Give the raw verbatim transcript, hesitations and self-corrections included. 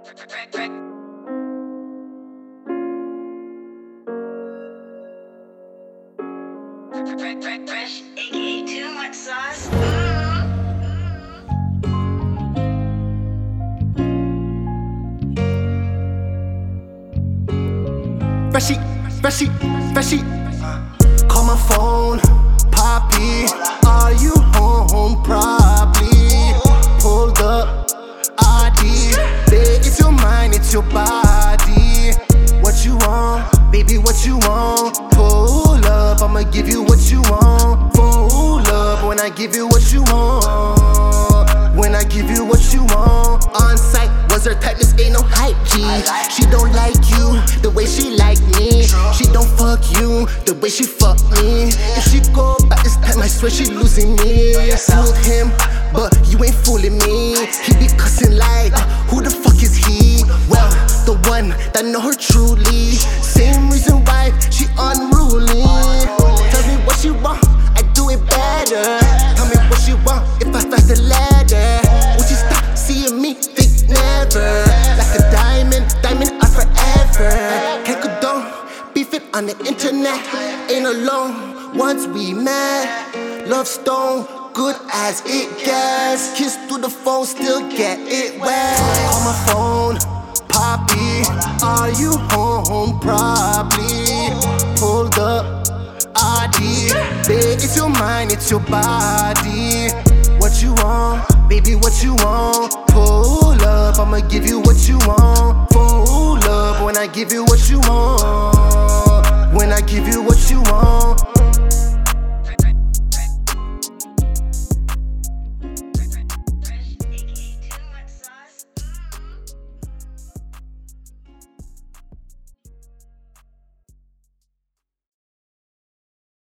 Fresh, aka too much sauce. Freshie, freshie, freshie. Call my phone, Poppy. Are you home? Probably. Pulled up, I D. Babe, it's your mind, it's your body. What you want, baby? What you want? Pull up, I'ma give you what you want. Pull up when I give you what you want. When I give you what you want. On site was her type, this ain't no hype G. She don't like you the way she like me. She don't fuck you the way she fuck me. If she go back this time, I swear she losing me. Fooled him, but you ain't fooling me. He be cussing like, uh, who the fuck is he? Well, the one that know her truly. Same reason why she unruly. Tell me what she want, I do it better. Tell me what she want if I fast the ladder. Would she stop seeing me? Think never. Like a diamond, diamond are forever. Can't condone beefing on the internet. Ain't alone once we met. Love stone, good as it gets. Kiss through the phone, still get it wet. Call my phone, Poppy. Are you home? Probably. Pulled up, I D. Babe, it's your mind, it's your body. What you want, baby? What you want? Pull up, I'ma give you what you want. Pull up when I give you